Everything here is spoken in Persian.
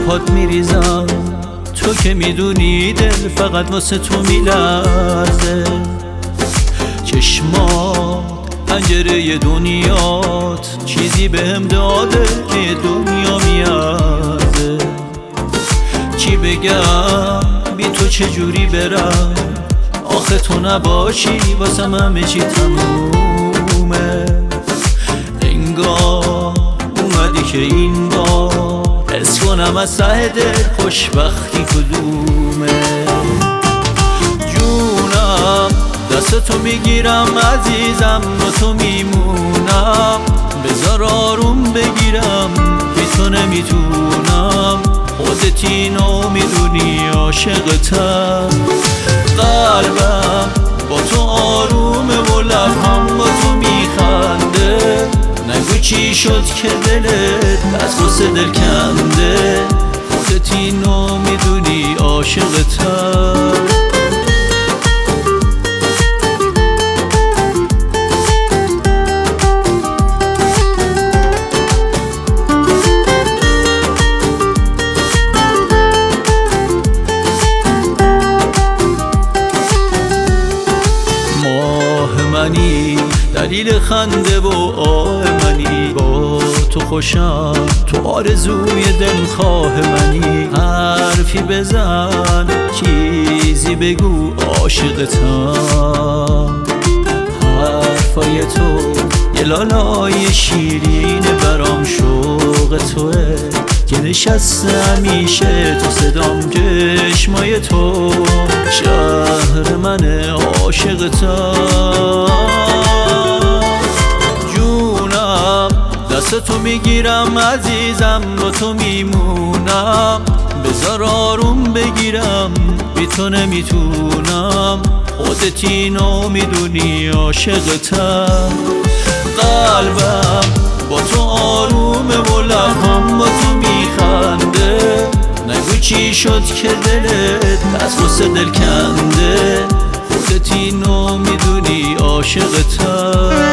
باهات میریزم، تو که میدونی دل فقط واسه تو میلرزه. چشمات پنجره دنیات چیزی بهم داده که دنیا میارزه. چی بگم بی تو چجوری برم، آخه تو نباشی واسم همه چی تمومه. انگار اومدی که این بار حس کنم از ته دل خوشبختی کدومه. جونم دست تو میگیرم عزیزم، با تو میمونم، بذار آروم بگیرم، بی تو نمیتونم. خودت اینو میدونی عاشقتم. قلبم با تو آرومه و لبم با تو میخنده. نگو چی شد که دلت از غصه دل کنده. خودت اینو میدونی عاشقتم. منی دلیل خنده و آه منی، با تو خوشم، تو آرزوی دلخواه منی. حرفی بزن چیزی بگو عاشقتم. حرفای تو یه لالای شیرینه برام، شوق توه که نشسته همیشه تو صدام. چشمای تو شهر منه عاشقتم. جونم دست تو میگیرم عزیزم، با تو میمونم، بذار آروم بگیرم، بی تو نمیتونم. خودت اینو میدونی عاشقتم. قلبم با تو آرومه و لبم با تو میخنده. نگو چی شد که دلت از غصه دل کنده. خودت اینو میدونی عاشقتم.